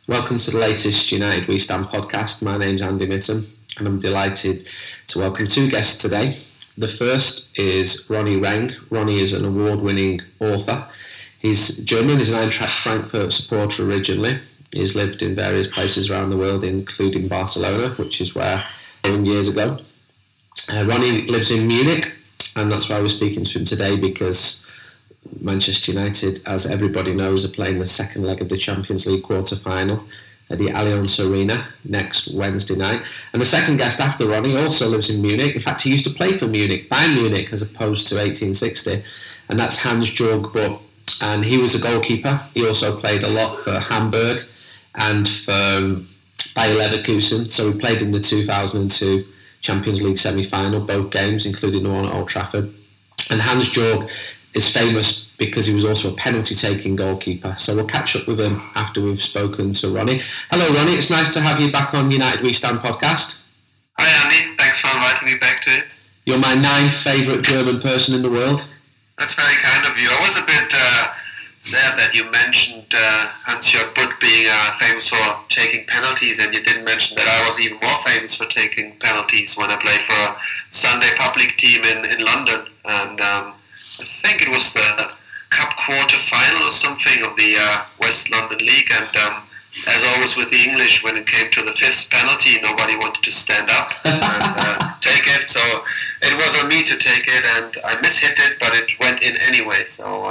Welcome to the latest United We Stand podcast. My name's Andy Mitten and I'm delighted to welcome two guests today. The first is Ronny Reng. Ronny is an award-winning author. He's German, he's an Eintracht Frankfurt supporter originally. He's lived in various places around the world, including Barcelona, which is where I came years ago. Ronny lives in Munich, and that's why we're speaking to him today, because Manchester United, as everybody knows, are playing the second leg of the Champions League quarter-final at the Allianz Arena next Wednesday night. And the second guest after Ronny also lives in Munich. In fact, he used to play for Munich, Bayern Munich, as opposed to 1860. And that's Hans-Jörg Butt. And he was a goalkeeper. He also played a lot for Hamburg and for Bayer Leverkusen. So he played in the 2002 Champions League semi-final, both games, including the one at Old Trafford. And Hans-Jörg is famous because he was also a penalty-taking goalkeeper. So we'll catch up with him after we've spoken to Ronny. Hello, Ronny. It's nice to have you back on United We Stand podcast. Hi, Andy. Thanks for inviting me back to it. You're my ninth favourite German person in the world. That's very kind of you. I was a bit sad that you mentioned Hans-Jörg Butt being famous for taking penalties, and you didn't mention that I was even more famous for taking penalties when I played for a Sunday public team in London. And I think it was the Cup quarter final or something of the West London League, and as always with the English, when it came to the fifth penalty, nobody wanted to stand up and take it, so it was on me to take it, and I mishit it, but it went in anyway. So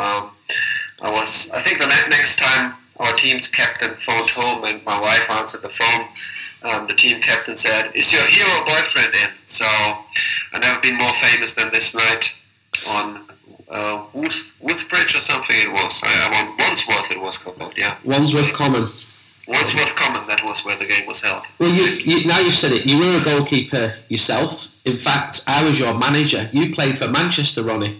I think the next time our team's captain phoned home and my wife answered the phone, the team captain said, "Is your hero boyfriend in?" So I've never been more famous than this night on Woothbridge or something it was. Wandsworth it was called, yeah. Wandsworth Common. Wandsworth Common, that was where the game was held. Well, now you've said it, you were a goalkeeper yourself. In fact, I was your manager. You played for Manchester, Ronny.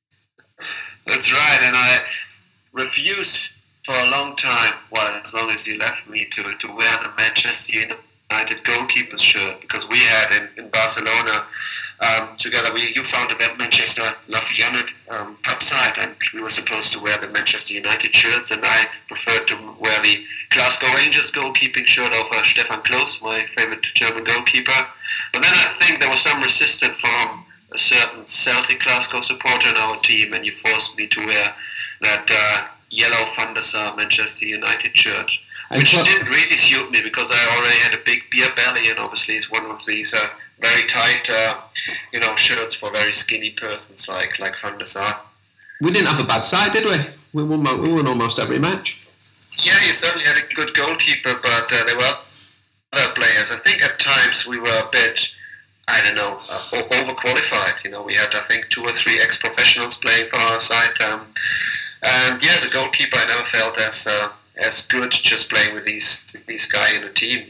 That's right, and I refused for a long time, well, as long as you left me, to wear the Manchester United goalkeeper's shirt, because we had in Barcelona, together, you founded that Manchester Lafayette pub side, and we were supposed to wear the Manchester United shirts, and I preferred to wear the Glasgow Rangers goalkeeping shirt of Stefan Klose, my favorite German goalkeeper. But then I think there was some resistance from a certain Celtic Glasgow supporter in our team, and you forced me to wear that yellow Van der Sar Manchester United shirt, which didn't really suit me because I already had a big beer belly, and obviously it's one of these very tight, shirts for very skinny persons like Van der Sar. We didn't have a bad side, did we? We won almost every match. Yeah, you certainly had a good goalkeeper, but there were other players. I think at times we were a bit, overqualified. We had, I think, 2 or 3 ex-professionals playing for our side. And yeah, as a goalkeeper, I never felt as good just playing with these guys in a team.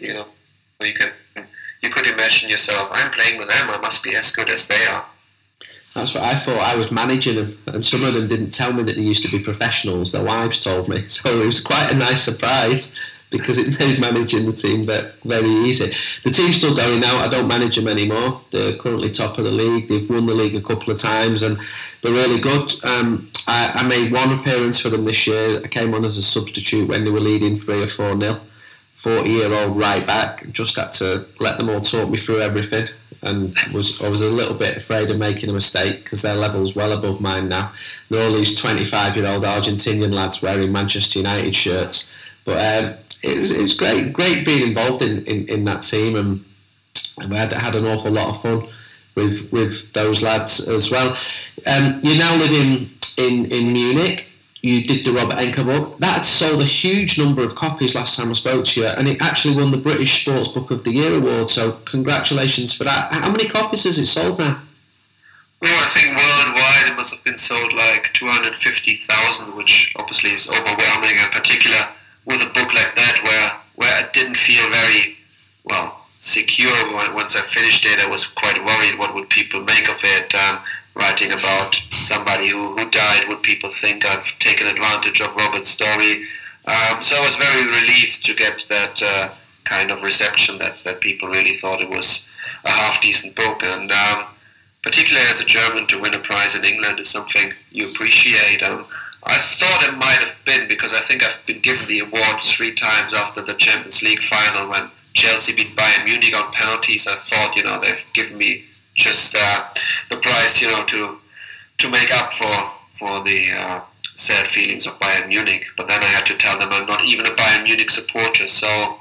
You could imagine yourself, I'm playing with them, I must be as good as they are. That's what I thought. I was managing them, and some of them didn't tell me that they used to be professionals. Their wives told me. So it was quite a nice surprise, because it made managing the team very easy. The team's still going now. I don't manage them anymore. They're currently top of the league. They've won the league a couple of times, and they're really good. I made one appearance for them this year. I came on as a substitute when they were leading 3 or 4-0. 40-year-old right back, just had to let them all talk me through everything, and I was a little bit afraid of making a mistake because their level's well above mine now. There are all these 25-year-old Argentinian lads wearing Manchester United shirts, but it was great being involved in that team, and we had an awful lot of fun with those lads as well. You now live in Munich. You did the Robert Enke book. That had sold a huge number of copies last time I spoke to you, and it actually won the British Sports Book of the Year award, so congratulations for that. How many copies has it sold now? Well, I think worldwide it must have been sold like 250,000, which obviously is overwhelming, in particular with a book like that where I didn't feel very, secure. Once I finished it, I was quite worried what would people make of it. Writing about somebody who died, would people think I've taken advantage of Robert's story? So I was very relieved to get that kind of reception, that people really thought it was a half-decent book. And particularly as a German, to win a prize in England is something you appreciate. I thought it might have been, because I think I've been given the award 3 times after the Champions League final when Chelsea beat Bayern Munich on penalties. I thought, they've given me just the prize, to make up for the sad feelings of Bayern Munich. But then I had to tell them I'm not even a Bayern Munich supporter. So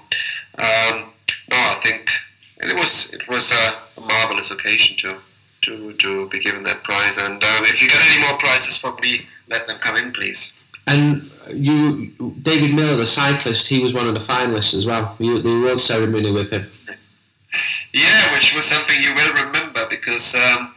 no, I think it was a marvelous occasion to be given that prize. And if you get any more prizes for me, let them come in, please. And David Miller, the cyclist, he was one of the finalists as well. The award ceremony with him. Yeah, which was something you will remember, because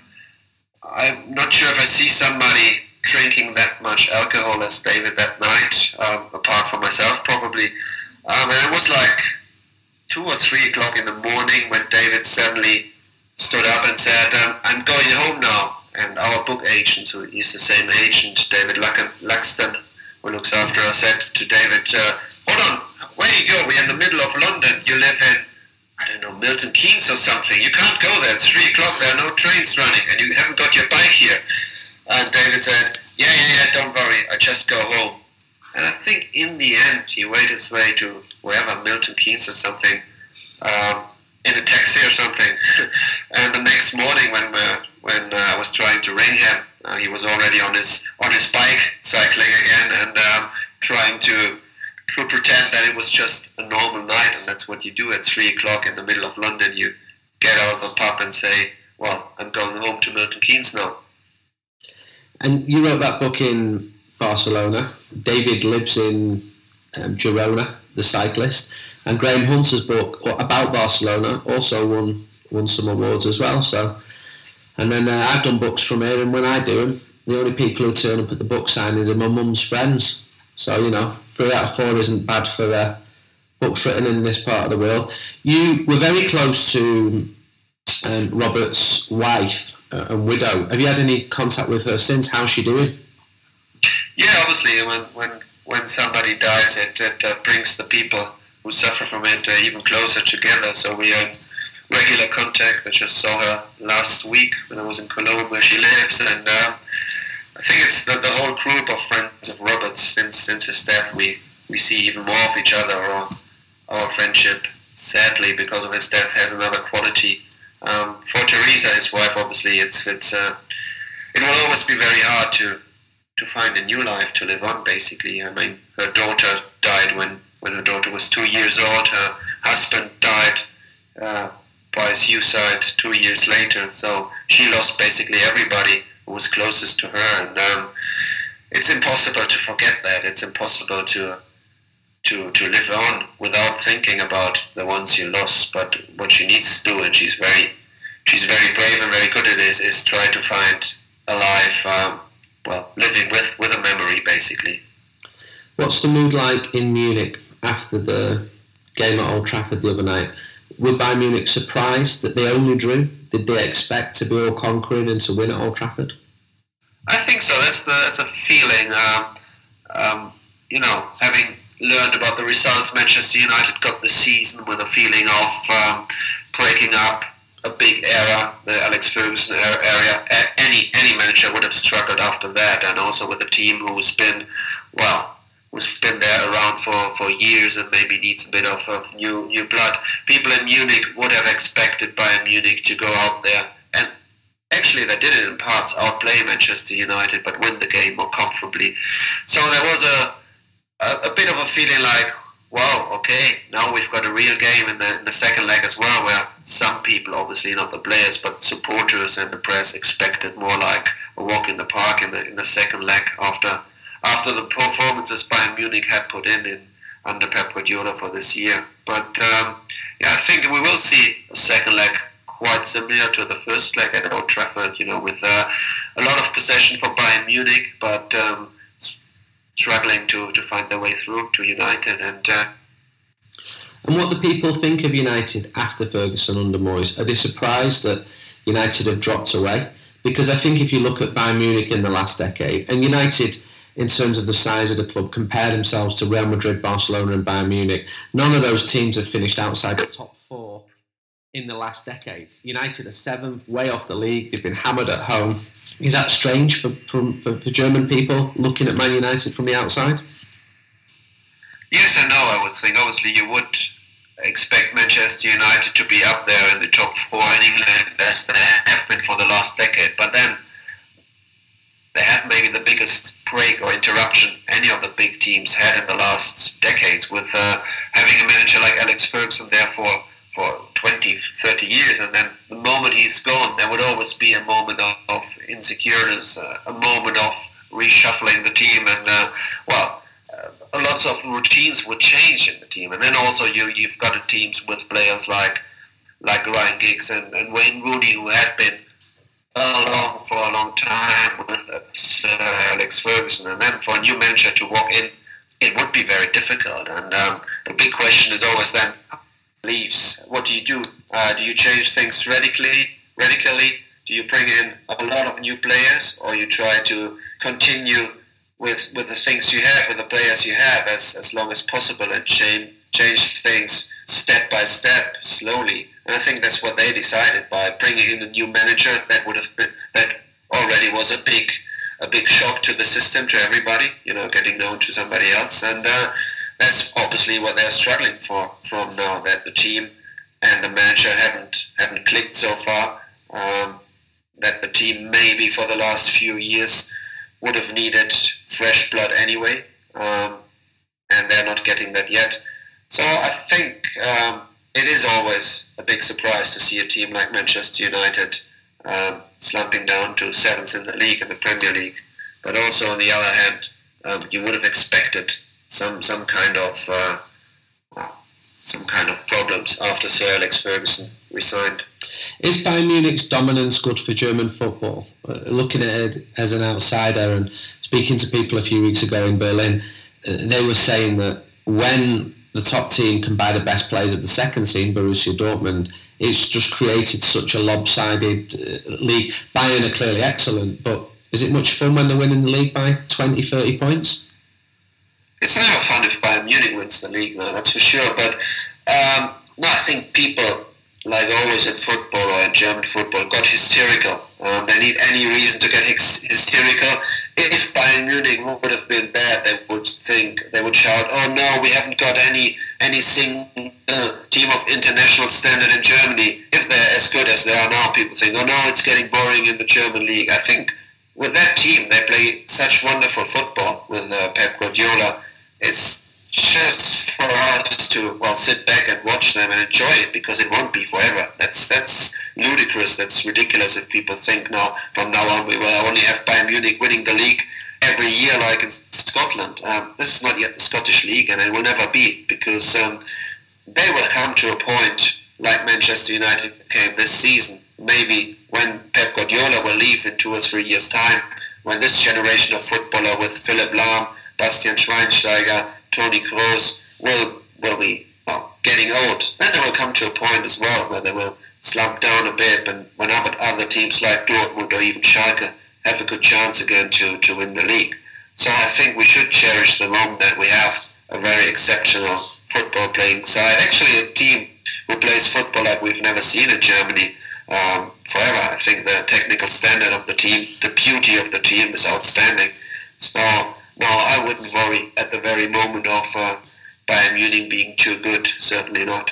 I'm not sure if I see somebody drinking that much alcohol as David that night, apart from myself probably. And it was like 2 or 3 o'clock in the morning when David suddenly stood up and said, I'm going home now. And our book agent, who is the same agent, David Laxton, who looks after us, said to David, hold on, where you go? We're in the middle of London. You live in, I don't know, Milton Keynes or something. You can't go there. It's 3 o'clock. There are no trains running, and you haven't got your bike here. And David said, yeah, don't worry. I just go home. And I think in the end, he made his way to wherever, Milton Keynes or something, in a taxi or something. And the next morning, when I was trying to ring him, he was already on his bike cycling again, and trying to pretend that it was just a normal night, and that's what you do at 3 o'clock in the middle of London. You get out of the pub and say, well, I'm going home to Milton Keynes now. And you wrote that book in Barcelona. David lives in Girona, the cyclist. And Graham Hunter's book about Barcelona also won some awards as well. So, and then I've done books from here, and when I do them, the only people who turn up at the book signings are my mum's friends. So, 3 out of 4 isn't bad for books written in this part of the world. You were very close to Robert's wife and widow. Have you had any contact with her since? How's she doing? Yeah, obviously, when somebody dies, it brings the people who suffer from it even closer together. So we are in regular contact. I just saw her last week when I was in Cologne, where she lives, and I think it's the whole group of friends of Robert's since his death. We see even more of each other, or our friendship, sadly, because of his death, has another quality. For Teresa, his wife, obviously, it will always be very hard to find a new life to live on, basically. I mean, her daughter died when her daughter was 2 years old. Her husband died by suicide 2 years later. So she lost basically everybody who was closest to her. And it's impossible to forget that. It's impossible to live on without thinking about the ones you lost. But what she needs to do, and she's very brave and very good at it, is try to find a life, living with a memory, basically. What's the mood like in Munich after the game at Old Trafford the other night? Were Bayern Munich surprised that they only drew? Did they expect to be all conquering and to win at Old Trafford? I think so. That's a feeling. Having learned about the results, Manchester United got the season with a feeling of breaking up a big era, the Alex Ferguson era. Any manager would have struggled after that, and also with a team who's been there around for years and maybe needs a bit of new blood. People in Munich would have expected Bayern Munich to go out there, and actually they did it in parts, outplay Manchester United, but win the game more comfortably. So there was a bit of a feeling like, wow, okay, now we've got a real game in the second leg as well, where some people, obviously not the players, but supporters and the press, expected more like a walk in the park in the second leg after the performances Bayern Munich had put in under Pep Guardiola for this year. But I think we will see a second leg quite similar to the first leg at Old Trafford, with a lot of possession for Bayern Munich, but struggling to find their way through to United. And what do people think of United after Ferguson under Moyes? Are they surprised that United have dropped away? Because I think if you look at Bayern Munich in the last decade, and United, in terms of the size of the club, compare themselves to Real Madrid, Barcelona and Bayern Munich, none of those teams have finished outside the top 4 in the last decade. United are 7th, way off the league. They've been hammered at home. Is that strange for German people looking at Man United from the outside? Yes and no, I would think. Obviously, you would expect Manchester United to be up there in the top 4 in England as they have been for the last decade. But then they had maybe the biggest break or interruption any of the big teams had in the last decades with having a manager like Alex Ferguson there for 20, 30 years, and then the moment he's gone, there would always be a moment of insecurities, a moment of reshuffling the team, and lots of routines would change in the team. And then also you've got teams with players like Ryan Giggs and Wayne Rooney, who had been along for a long time with Alex Ferguson, and then for a new manager to walk in, it would be very difficult. And the big question is always then, leaves. What do? Do you change things radically? Do you bring in a lot of new players, or you try to continue with the things you have, with the players you have, as long as possible, and change things step by step, slowly? And I think that's what they decided by bringing in a new manager. That already was a big shock to the system, to everybody. Getting known to somebody else, and that's obviously what they're struggling from now, that the team and the manager haven't clicked so far. That the team maybe for the last few years would have needed fresh blood anyway, and they're not getting that yet. So I think it is always a big surprise to see a team like Manchester United slumping down to 7th in the league, in the Premier League. But also on the other hand, you would have expected some kind of problems after Sir Alex Ferguson resigned. Is Bayern Munich's dominance good for German football? Looking at it as an outsider and speaking to people a few weeks ago in Berlin, they were saying that when the top team can buy the best players of the second team, Borussia Dortmund, it's just created such a lopsided league. Bayern are clearly excellent, but is it much fun when they're winning the league by 20, 30 points? It's never fun if Bayern Munich wins the league, no, that's for sure. But I think people, like always in football or in German football, got hysterical. They need any reason to get hysterical. If Bayern Munich would have been bad, they would shout, "Oh no, we haven't got any single team of international standard in Germany." If they're as good as they are now, people think, "Oh no, it's getting boring in the German league." I think with that team, they play such wonderful football with Pep Guardiola. It's just for us to sit back and watch them and enjoy it, because it won't be forever. That's ludicrous. That's ridiculous if people think from now on we will only have Bayern Munich winning the league every year like in Scotland. This is not yet the Scottish league, and it will never be, because they will come to a point like Manchester United came this season. Maybe when Pep Guardiola will leave in 2 or 3 years' time, when this generation of footballer with Philipp Lahm, Bastian Schweinsteiger, Toni Kroos will be getting old, then they will come to a point as well where they will slump down a bit, and when other teams like Dortmund or even Schalke have a good chance again to win the league. So I think we should cherish the moment that we have a very exceptional football playing side, actually a team who plays football like we've never seen in Germany forever. I think the technical standard of the team, the beauty of the team is outstanding. So no, I wouldn't worry at the very moment of Bayern Munich being too good. Certainly not.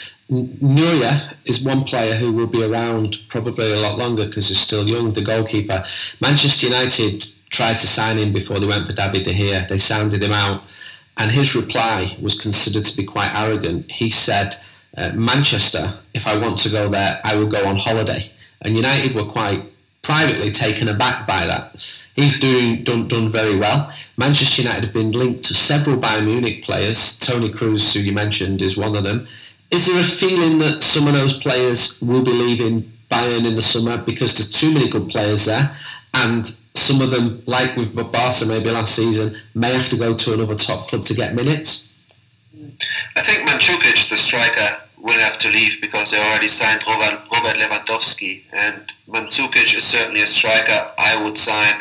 Neuer is one player who will be around probably a lot longer because he's still young, the goalkeeper. Manchester United tried to sign him before they went for David De Gea. They sounded him out, and his reply was considered to be quite arrogant. He said, Manchester, if I want to go there, I will go on holiday. And United were quite privately taken aback by that. He's done very well. Manchester United have been linked to several Bayern Munich players. Toni Kroos, who you mentioned, is one of them. Is there a feeling that some of those players will be leaving Bayern in the summer because there's too many good players there, and some of them, like with Barca maybe last season, may have to go to another top club to get minutes? I think Mandzukic, the striker, will have to leave because they already signed Robert Lewandowski, and Mandzukic is certainly a striker I would sign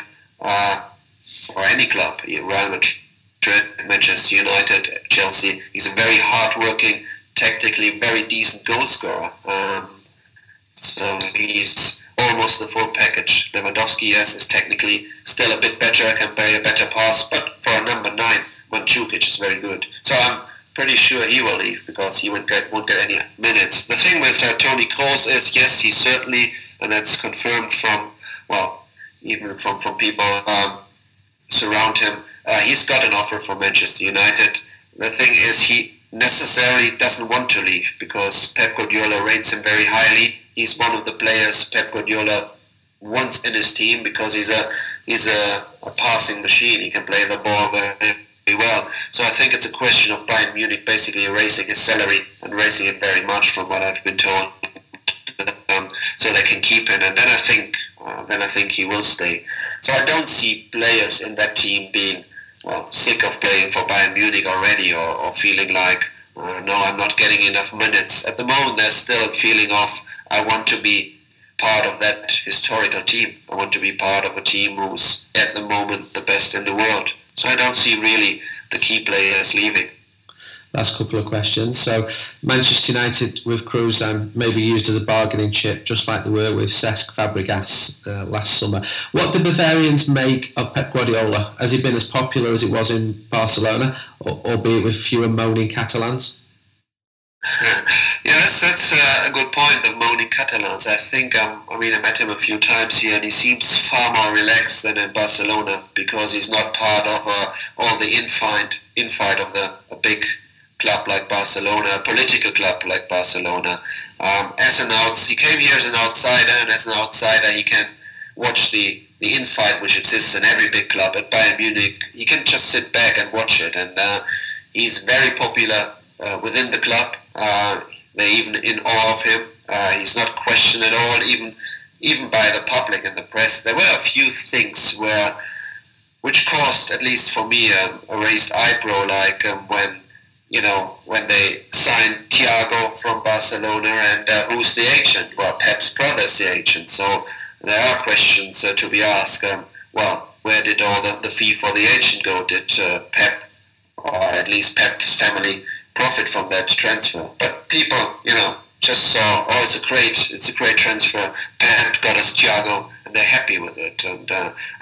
for any club, Real Madrid, Manchester United, Chelsea. He's a very hard-working, technically very decent goal scorer. So he's almost the full package. Lewandowski, yes, is technically still a bit better, can play a better pass, but for a number 9, Mandzukic is very good. So I'm pretty sure he will leave because he won't get any minutes. The thing with Toni Kroos is, yes, he certainly, and that's confirmed from, well, even from people surround him, he's got an offer from Manchester United. The thing is, he necessarily doesn't want to leave because Pep Guardiola rates him very highly. He's one of the players Pep Guardiola wants in his team because he's a passing machine. He can play the ball very well. So I think it's a question of Bayern Munich basically erasing his salary and raising it very much from what I've been told, so they can keep him. And then I think he will stay. So I don't see players in that team being sick of playing for Bayern Munich already, or feeling like, no, I'm not getting enough minutes. At the moment, there's still a feeling of, I want to be part of that historical team. I want to be part of a team who's at the moment the best in the world. So I don't see really the key players leaving. Last couple of questions. So Manchester United with Kroos maybe used as a bargaining chip, just like they were with Cesc Fabregas last summer. What do Bavarians make of Pep Guardiola? Has he been as popular as it was in Barcelona, albeit with fewer moaning Catalans? Yeah, that's a good point, the moaning Catalans. I think, I met him a few times here, and he seems far more relaxed than in Barcelona because he's not part of all the infight of a big club like Barcelona, a political club like Barcelona. He came here as an outsider, and as an outsider he can watch the infight which exists in every big club. At Bayern Munich, he can just sit back and watch it, and he's very popular within the club. They're even in awe of him. He's not questioned at all, even by the public and the press. There were a few things which caused, at least for me, a raised eyebrow, like when they signed Thiago from Barcelona, and who's the agent? Well, Pep's brother's the agent. So there are questions to be asked. Where did all the fee for the agent go? Did Pep, or at least Pep's family, profit from that transfer? But people, just saw, it's a great transfer. Pep got us Thiago, and they're happy with it. And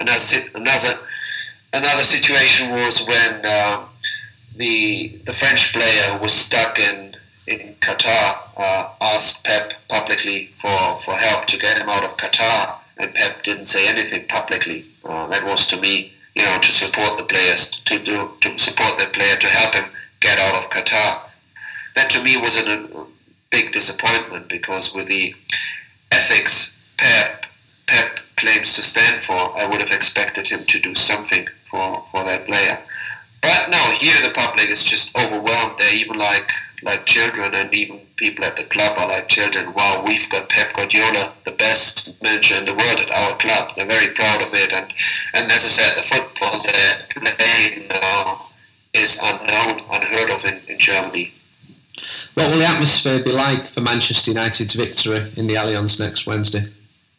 another situation was when the French player who was stuck in Qatar asked Pep publicly for help to get him out of Qatar, and Pep didn't say anything publicly. That was, to me, to support the players, to support that player, to help him get out of Qatar. That to me was a big disappointment, because with the ethics Pep claims to stand for, I would have expected him to do something for that player. But no, here the public is just overwhelmed. They're even like children, and even people at the club are like children. Wow, we've got Pep Guardiola, the best manager in the world, at our club. They're very proud of it, and as I said, the football they're playing now is unheard of in Germany. What will the atmosphere be like for Manchester United's victory in the Allianz next Wednesday?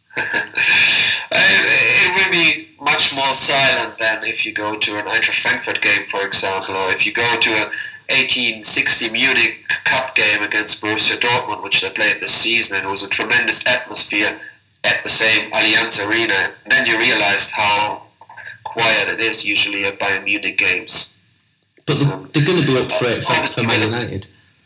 It will be much more silent than if you go to an Eintracht Frankfurt game, for example, or if you go to an 1860 Munich Cup game against Borussia Dortmund, which they played this season, and it was a tremendous atmosphere at the same Allianz Arena. And then you realized how quiet it is usually at Bayern Munich games. But they're going to be up for it for Man United.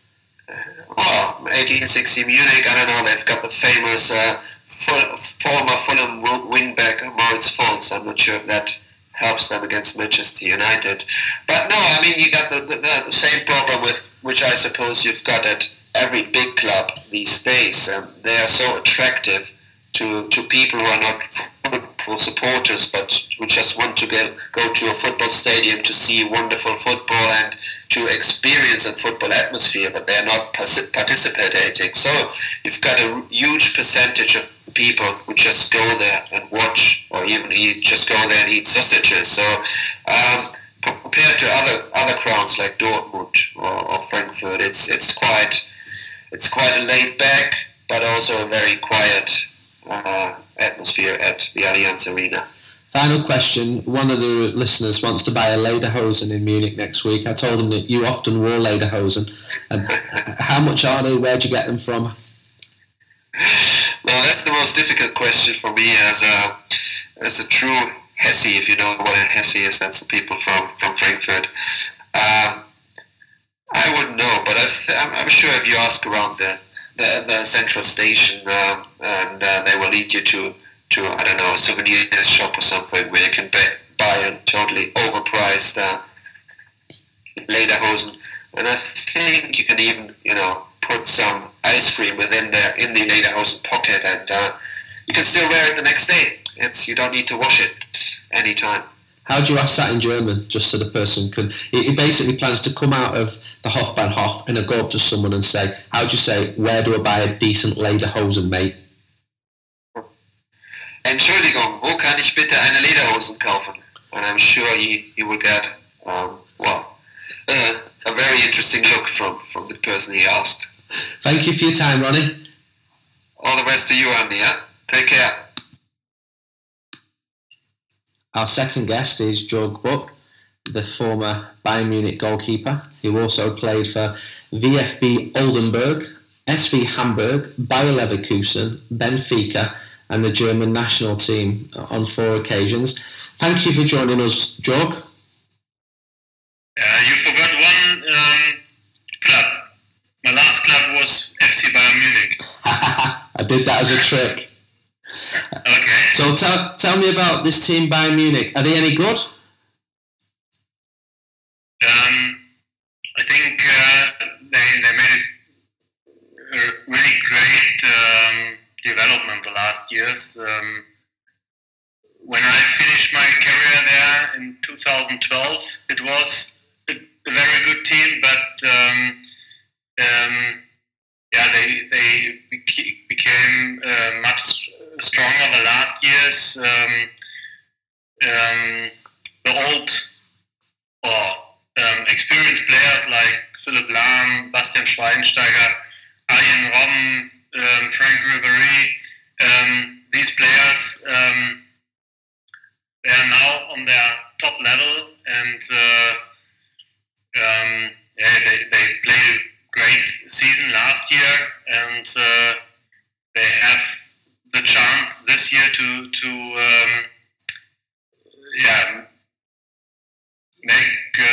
1860 Munich, I don't know, they've got the famous former Fulham wingback Moritz Fons. I'm not sure if that helps them against Manchester United. But no, you got the same problem with which I suppose you've got at every big club these days. They are so attractive to people who are not football supporters, but who just want to go to a football stadium to see wonderful football and to experience a football atmosphere, but they're not participating. So you've got a huge percentage of people who just go there and watch, or even just go there and eat sausages. So compared to other crowds like Dortmund or Frankfurt, it's quite a laid back, but also a very quiet atmosphere at the Allianz Arena. Final question. One of the listeners wants to buy a lederhosen in Munich next week. I told him that you often wore lederhosen. How much are they? Where'd you get them from? Well, that's the most difficult question for me as a true Hesse. If you know what a Hesse is, that's the people from Frankfurt. I wouldn't know, but I'm sure if you ask around the central station, and they will lead you to I don't know, a souvenir shop or something where you can buy a totally overpriced lederhosen, and I think you can even put some ice cream in the lederhosen pocket, and you can still wear it the next day. You don't need to wash it anytime. How do you ask that in German, just so the person can... He basically plans to come out of the Hofbahnhof and go up to someone and say, how do you say, where do I buy a decent lederhosen, mate? Entschuldigung, wo kann ich bitte eine Lederhosen kaufen? And I'm sure he will get, a very interesting look from the person he asked. Thank you for your time, Ronnie. All the best to you, Andy, yeah? Take care. Our second guest is Jörg Butt, the former Bayern Munich goalkeeper, who also played for VfB Oldenburg, SV Hamburg, Bayer Leverkusen, Benfica, and the German national team on 4 occasions. Thank you for joining us, Jörg. You forgot one club. My last club was FC Bayern Munich. I did that as a trick. Okay. So tell me about this team, Bayern Munich. Are they any good? I think they made a really great development the last years. When I finished my career there in 2012, it was a very good team, but they became much stronger the last years. The old or experienced players like Philipp Lahm, Bastian Schweinsteiger, Arjen Robben, Frank Ribéry, these players they are now on their top level, and they played a great season last year, and they have the chance this year to make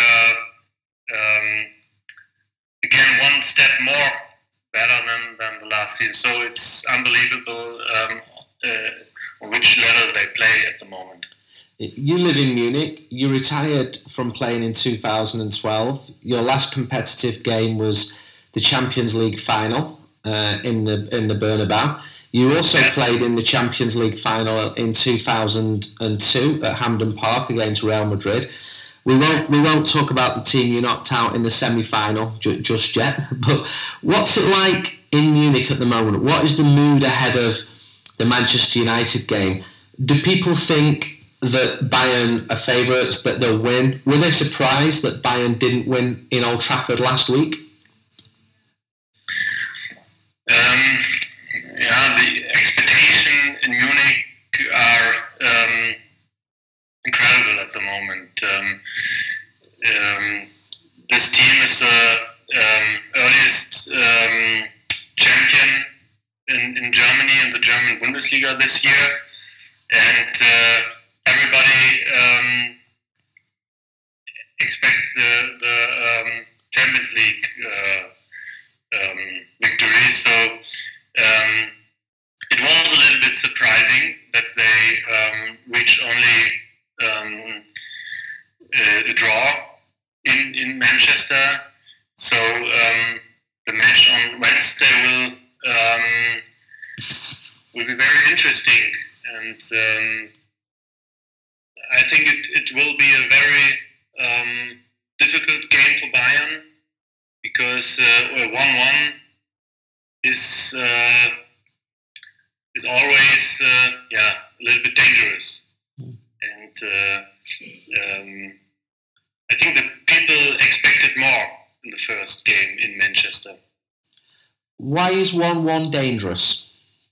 again one step more better than the last season. So it's unbelievable on which level they play at the moment. You live in Munich. You retired from playing in 2012. Your last competitive game was the Champions League final in the Bernabeu. You also played in the Champions League final in 2002 at Hampden Park against Real Madrid. We won't talk about the team you knocked out in the semi-final just yet. But what's it like in Munich at the moment? What is the mood ahead of the Manchester United game? Do people think that Bayern are favourites, that they'll win? Were they surprised that Bayern didn't win in Old Trafford last week? The expectations in Munich are incredible at the moment. This team is the earliest champion in Germany, in the German Bundesliga this year, and everybody expects the Champions League victory. So it was a little bit surprising that they reached only a draw in Manchester. So the match on Wednesday will be very interesting, and I think it will be a very difficult game for Bayern, because 1-1 is always a little bit dangerous, and I think the people expected more in the first game in Manchester. Why is 1-1 dangerous?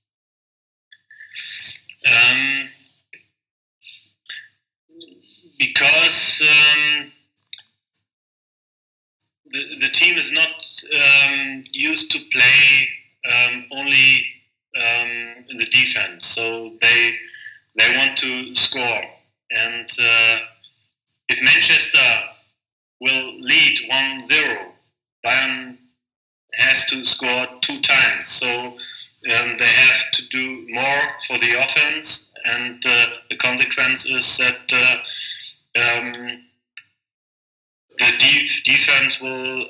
Because the team is not used used to play only in the defense, so they want to score. And if Manchester will lead 1-0, Bayern has to score 2 times. So they have to do more for the offense, and the consequence is that the defense will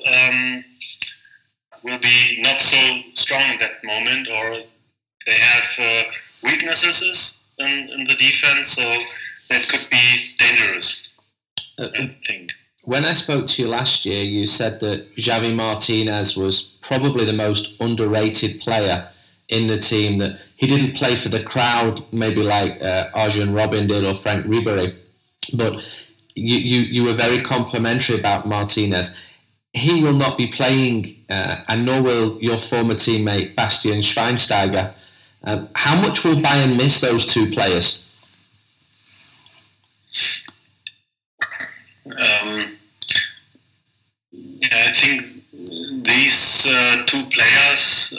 be not so strong at that moment, or they have weaknesses in the defense, so that could be dangerous, I think. When I spoke to you last year, you said that Javi Martinez was probably the most underrated player in the team, that he didn't play for the crowd, maybe like Arjen Robben did or Frank Ribéry, but you were very complimentary about Martinez. He will not be playing, and nor will your former teammate Bastian Schweinsteiger. How much will Bayern miss those 2 players? I think these 2 players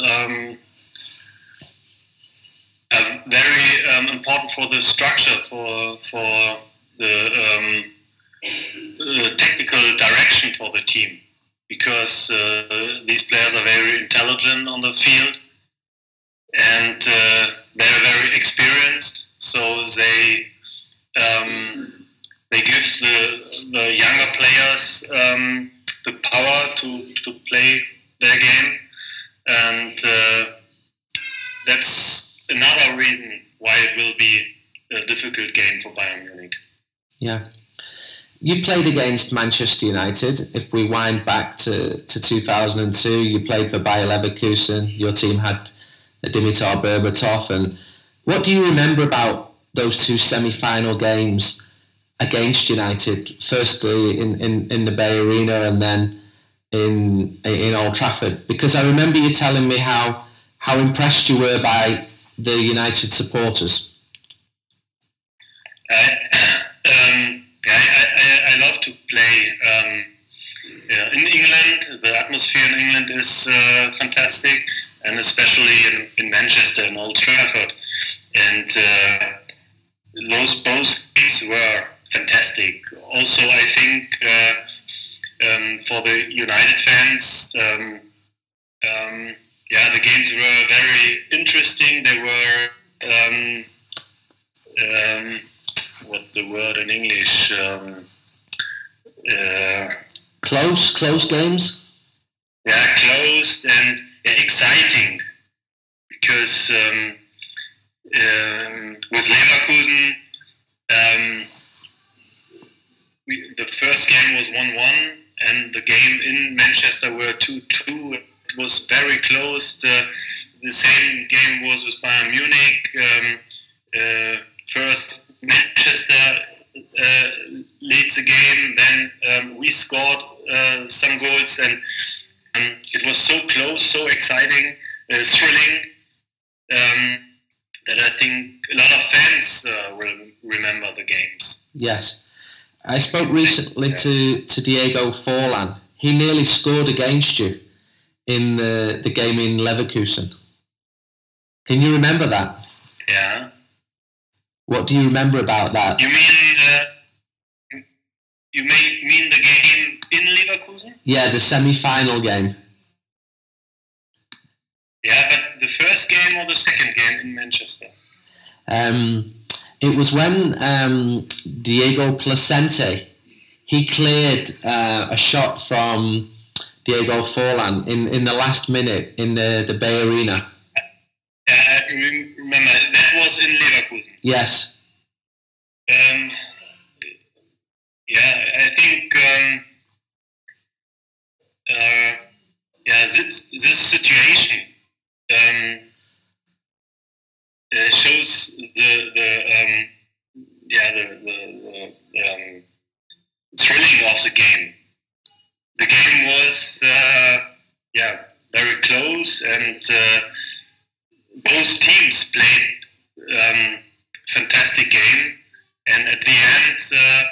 are very important for the structure, for the technical direction for the team, because these players are very intelligent on the field, and they are very experienced, so they give the younger players the power to play their game, and that's another reason why it will be a difficult game for Bayern Munich. Yeah. You played against Manchester United. If we wind back to 2002, you played for Bayer Leverkusen. Your team had Dimitar Berbatov. And what do you remember about those 2 semi-final games against United? Firstly in the Bay Arena, and then in Old Trafford. Because I remember you telling me how impressed you were by the United supporters. I love to play in England. The atmosphere in England is fantastic, and especially in Manchester and Old Trafford. And those both games were fantastic. Also, I think for the United fans, the games were very interesting. They were what's the word in English? Close games? Yeah, close and exciting, because with Leverkusen, the first game was 1-1, and the game in Manchester were 2-2. It was very close. The same game was with Bayern Munich. First, Manchester leads the game, then we scored some goals, and it was so close, so exciting, thrilling, that I think a lot of fans will remember the games. Yes. I spoke recently to Diego Forlan. He nearly scored against you in the game in Leverkusen. Can you remember that? Yeah. What do you remember about that? You mean the game in Leverkusen? Yeah, the semi-final game. Yeah, but the first game or the second game in Manchester? It was when Diego Placente, he cleared a shot from Diego Forlan in the last minute in the Bay Arena. Remember, that was in Leverkusen. Yes. I think this situation shows the thrilling of the game. The game was very close, and both teams played fantastic game, and at the end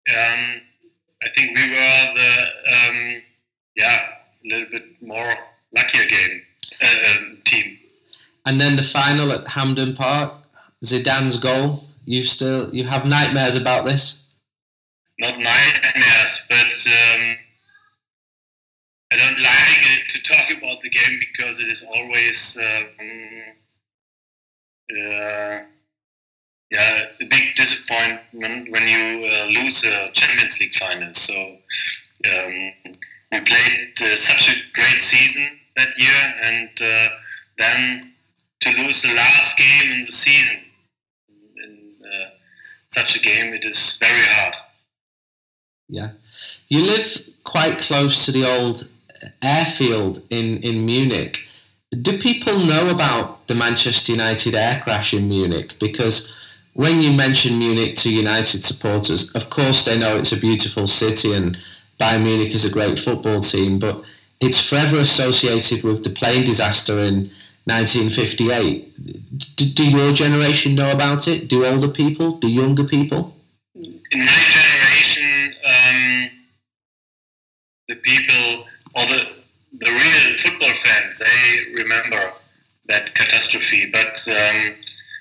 I think we were a little bit more luckier team. And then the final at Hampden Park, Zidane's goal. You have nightmares about this? Not nightmares, but I don't like it to talk about the game because it is always a big disappointment when you lose a Champions League final. So we played such a great season that year, and then to lose the last game in the season in such a game, it is very hard. Yeah. You live quite close to the old airfield in Munich. Do people know about the Manchester United air crash in Munich? Because when you mention Munich to United supporters, of course they know it's a beautiful city and Bayern Munich is a great football team, but it's forever associated with the plane disaster in 1958. Do your generation know about it? Do older people? Do younger people? In my generation, the people, or the real football fans, they remember that catastrophe. But the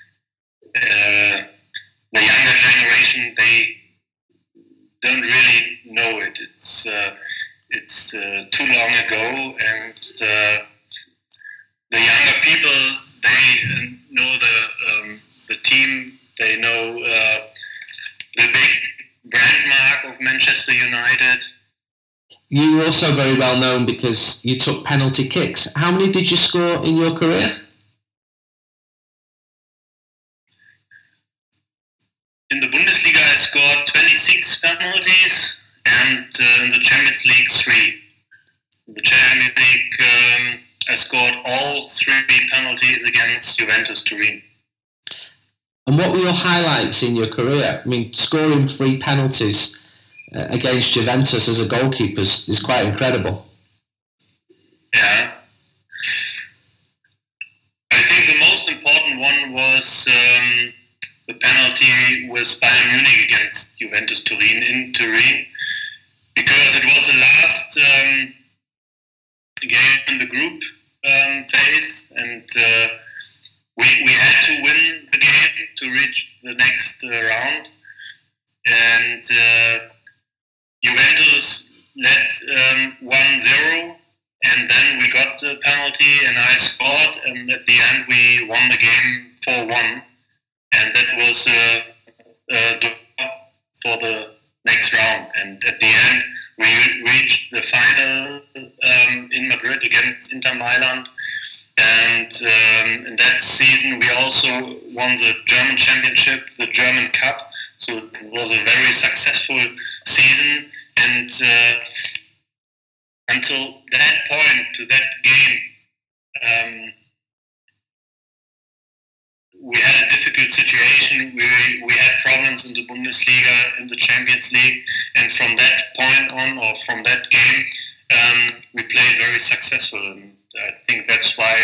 younger generation, they don't really know it. It's too long ago, and the younger people, they know the team. They know the big brand mark of Manchester United. You were also very well known because you took penalty kicks. How many did you score in your career? In the Bundesliga, I scored 26 penalties, and in the Champions League, 3. In the Champions League, I scored all 3 penalties against Juventus Turin. And what were your highlights in your career? I mean, scoring 3 penalties against Juventus as a goalkeeper is quite incredible. Yeah. I think the most important one was the penalty with Bayern Munich against Juventus Turin in Turin, because it was the last game in the group phase, and we had to win the game to reach the next round, and Juventus led 1-0, and then we got the penalty and I scored, and at the end we won the game 4-1, and that was the for the next round. And at the end we reached the final in Madrid against Inter Milan, and in that season we also won the German Championship, the German Cup. So it was a very successful season, and until that point, to that game, we had a difficult situation. We had problems in the Bundesliga, in the Champions League, and from that point on, or from that game, we played very successful, and I think that's why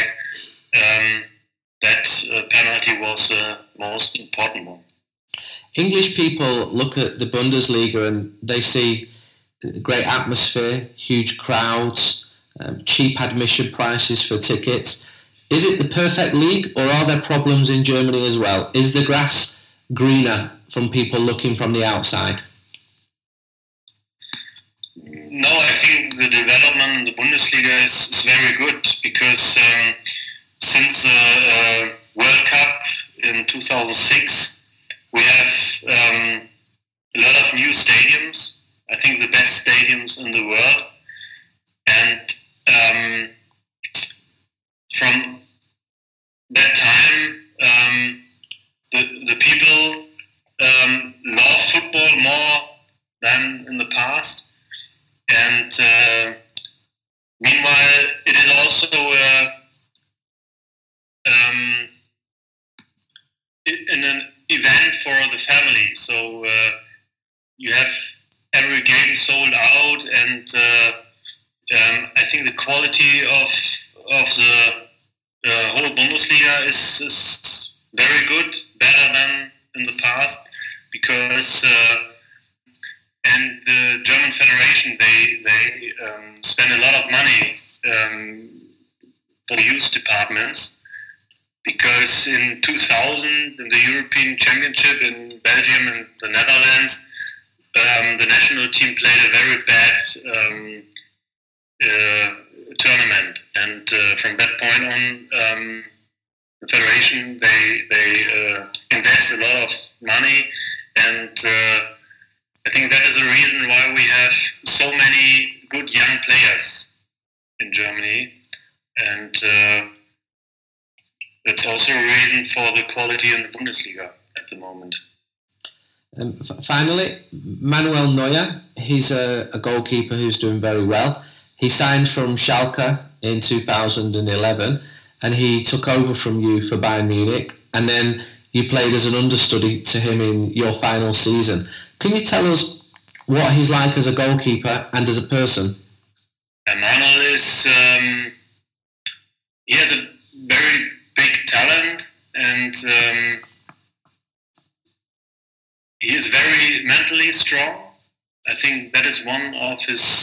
that penalty was the most important one. English people look at the Bundesliga and they see great atmosphere, huge crowds, cheap admission prices for tickets. Is it the perfect league, or are there problems in Germany as well? Is the grass greener from people looking from the outside? No, I think the development in the Bundesliga is very good, because since the World Cup in 2006, we have a lot of new stadiums. I think the best stadiums in the world. And from that time, the people love football more than in the past. And meanwhile, it is also an event for the family. So you have every game sold out, and I think the quality of the whole Bundesliga is very good, better than in the past, because and the German Federation, they spend a lot of money for the youth departments, because in 2000 in the European Championship in Belgium and the Netherlands, the national team played a very bad tournament, and from that point on, the federation they invest a lot of money, and I think that is a reason why we have so many good young players in Germany, and that's also a reason for the quality in the Bundesliga at the moment. Finally, Manuel Neuer, he's a goalkeeper who's doing very well. He signed from Schalke in 2011 and he took over from you for Bayern Munich, and then you played as an understudy to him in your final season. Can you tell us what he's like as a goalkeeper and as a person? Manuel is, he has a very big talent, and he is very mentally strong. I think that is one of his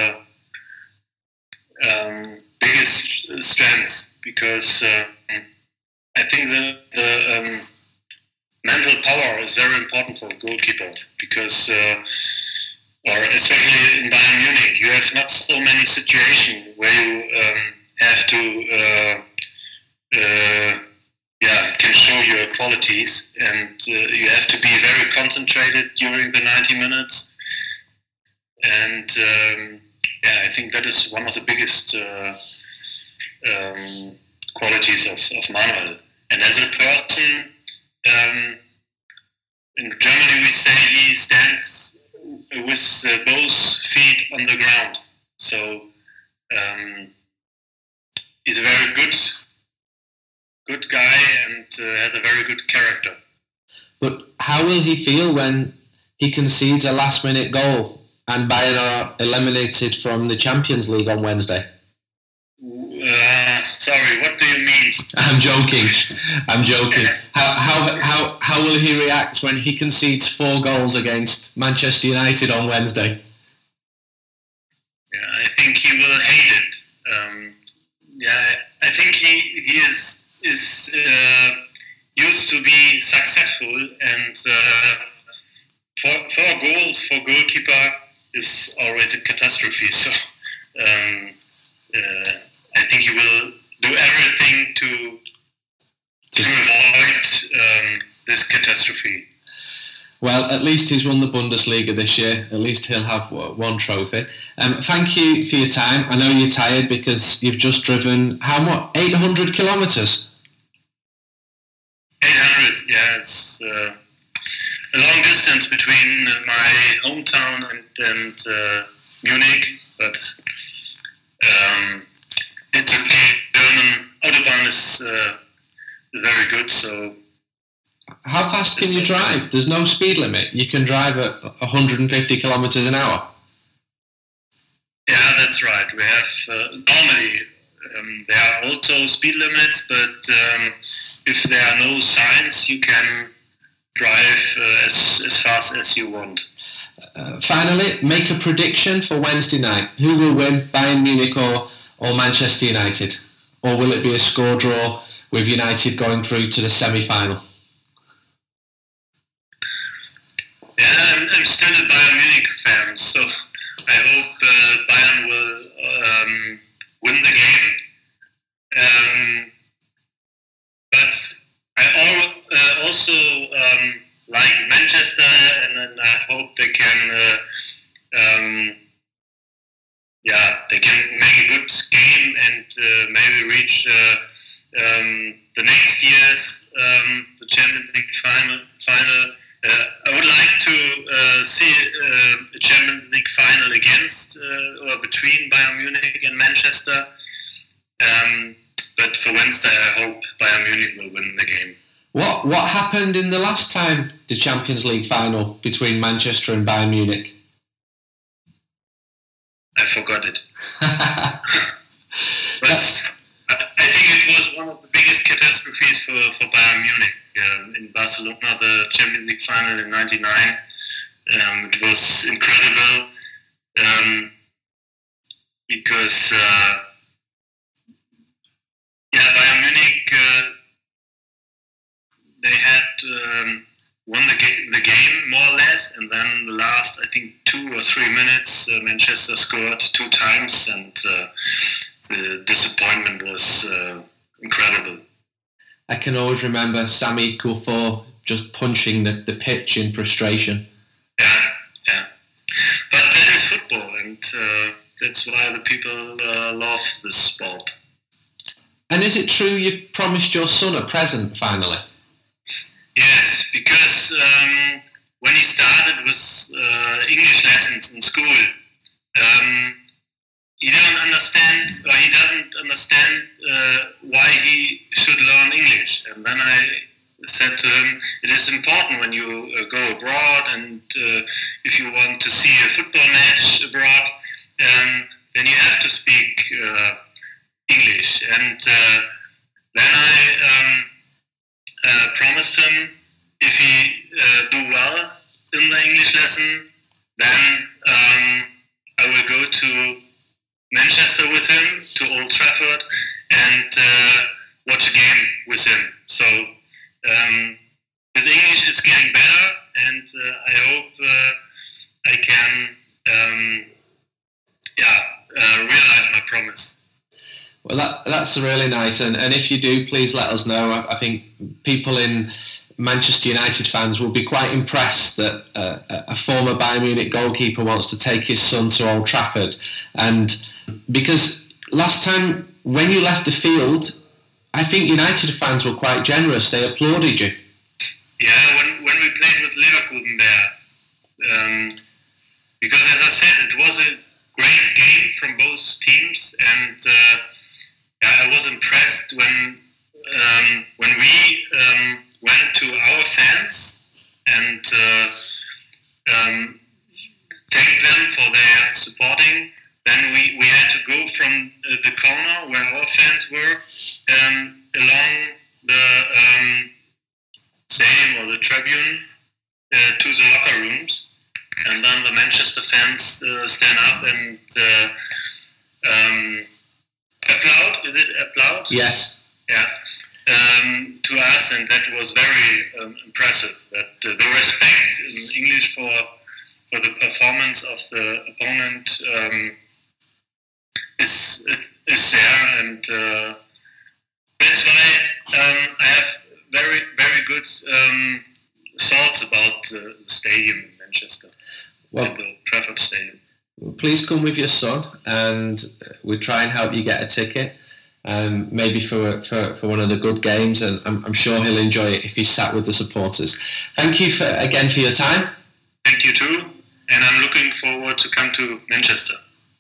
biggest strengths, because I think the mental power is very important for a goalkeeper, because or especially in Bayern Munich, you have not so many situations where you have to can show your qualities, and you have to be very concentrated during the 90 minutes. And I think that is one of the biggest qualities of Manuel. And as a person, in Germany we say he stands with both feet on the ground. So he's a very good guy, and has a very good character. But how will he feel when he concedes a last-minute goal and Bayern are eliminated from the Champions League on Wednesday? Sorry, what do you mean? I'm joking. How will he react when he concedes 4 goals against Manchester United on Wednesday? I think he will hate it. I think he is used to be successful, and 4 goals for goalkeeper is always a catastrophe. So I think he will do everything to avoid this catastrophe. Well, at least he's won the Bundesliga this year. At least he'll have 1 trophy. Thank you for your time. I know you're tired because you've just driven, how much? 800 kilometres? 800, yeah. It's a long distance between my hometown and Munich, but it's okay. German Autobahn is very good, so. How fast can you drive? There's no speed limit. You can drive at 150 kilometers an hour. Yeah, that's right. We have normally there are also speed limits, but if there are no signs, you can drive as fast as you want. Finally, make a prediction for Wednesday night. Who will win, Bayern Munich or Manchester United? Or will it be a score draw with United going through to the semi-final? Yeah, I'm still a Bayern Munich fan, so I hope Bayern will win the game. But I also like Manchester, and I hope they can they can make a good game and maybe reach the next year's the Champions League final. I would like to see a Champions League final against or between Bayern Munich and Manchester. But for Wednesday, I hope Bayern Munich will win the game. What happened in the last time the Champions League final between Manchester and Bayern Munich? I forgot it. But I think it was one of the biggest catastrophes for Bayern Munich. In Barcelona, the Champions League final in '99. It was incredible because won the game more or less, and then the last, I think, 2 or 3 minutes, Manchester scored 2 times, and the disappointment was incredible. I can always remember Sami Kuffour just punching the pitch in frustration. Yeah. But that is football, and that's why the people love this sport. And is it true you've promised your son a present finally? Yes, because when he started with English lessons in school, he doesn't understand why he should learn English. And then I said to him, it is important when you go abroad, and if you want to see a football match abroad, then you have to speak English. And then I promised him, if he do well in the English lesson, then I will go to Manchester with him, to Old Trafford, and watch a game with him. So his English is getting better, and I hope I can realize my promise. Well, that's really nice, and if you do, please let us know. I think people in Manchester United fans will be quite impressed that a former Bayern Munich goalkeeper wants to take his son to Old Trafford, and because last time when you left the field, I think United fans were quite generous. They applauded you. Yeah, when we played with Leverkusen there, because as I said, it was a great game from both teams, and I was impressed when we went to our fans and thanked them for their supporting. Then we had to go from the corner where our fans were along the stadium or the tribune to the locker rooms, and then the Manchester fans stand up and applaud. Is it applaud? Yes. Yeah. To us, and that was very impressive. That the respect in English for the performance of the opponent is there, and that's why I have very good thoughts about the stadium in Manchester, the Trafford Stadium. Please come with your son, and we'll try and help you get a ticket. Maybe for one of the good games, and I'm sure he'll enjoy it if he's sat with the supporters. Thank you again for your time. Thank you too, and I'm looking forward to come to Manchester.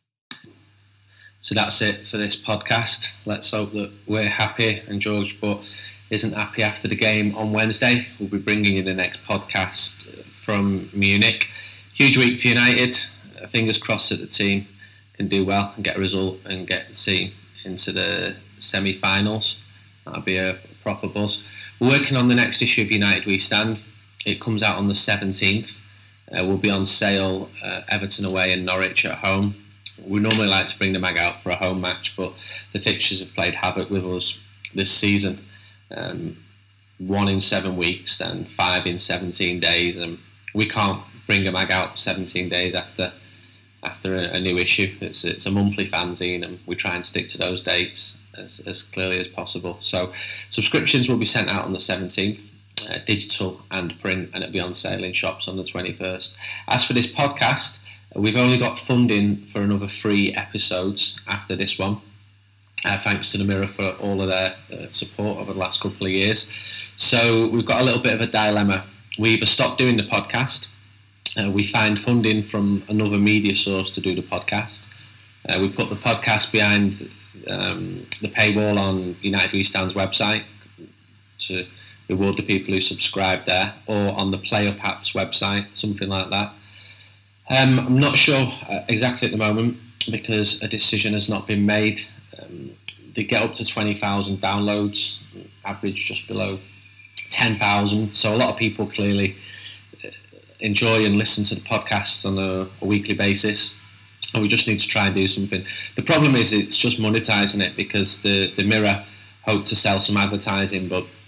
So that's it for this podcast. Let's hope that we're happy and George Butt isn't happy after the game on Wednesday. We'll be bringing you the next podcast from Munich. Huge week for United. Fingers crossed that the team can do well and get a result and get the team into the semi-finals. That'll be a proper buzz. We're working on the next issue of United We Stand. It comes out on the 17th. We'll be on sale Everton away and Norwich at home. We normally like to bring the mag out for a home match, but the fixtures have played havoc with us this season. 1 in 7 weeks, then 5 in 17 days, and we can't bring a mag out 17 days after a new issue. It's a monthly fanzine, and we try and stick to those dates as clearly as possible. So subscriptions will be sent out on the 17th, digital and print, and it'll be on sale in shops on the 21st. As for this podcast, we've only got funding for another 3 episodes after this one. Thanks to the Mirror for all of their support over the last couple of years. So we've got a little bit of a dilemma. We either stop doing the podcast, we find funding from another media source to do the podcast. We put the podcast behind the paywall on United We Stand's website to reward the people who subscribe there, or on the PlayUp app's website, something like that. I'm not sure exactly at the moment because a decision has not been made. They get up to 20,000 downloads, average just below 10,000. So a lot of people clearly enjoy and listen to the podcasts on a weekly basis, and we just need to try and do something. The problem is it's just monetizing it, because the Mirror hope to sell some advertising, but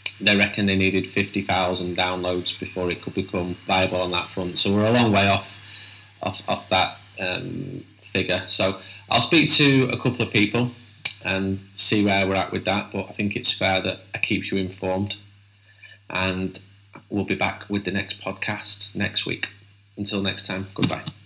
they reckon they needed 50,000 downloads before it could become viable on that front. So we're a long way off that figure. So I'll speak to a couple of people and see where we're at with that. But I think it's fair that I keep you informed. And we'll be back with the next podcast next week. Until next time, goodbye.